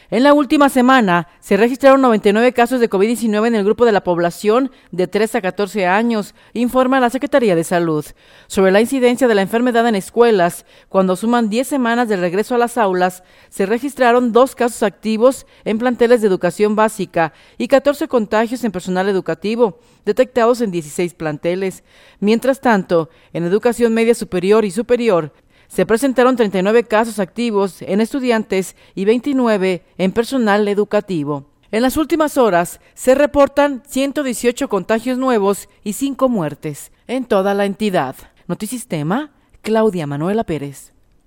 En la última semana se registraron 99 casos de COVID-19 en el grupo de la población de 3 a 14 años, informa la Secretaría de Salud. Sobre la incidencia de la enfermedad en escuelas, cuando suman 10 semanas del regreso a las aulas, se registraron 2 casos activos en planteles de educación básica y 14 contagios en personal educativo, detectados en 16 planteles. Mientras tanto, en educación media superior y superior, se presentaron 39 casos activos en estudiantes y 29 en personal educativo. En las últimas horas se reportan 118 contagios nuevos y 5 muertes en toda la entidad. Notisistema, Claudia Manuela Pérez.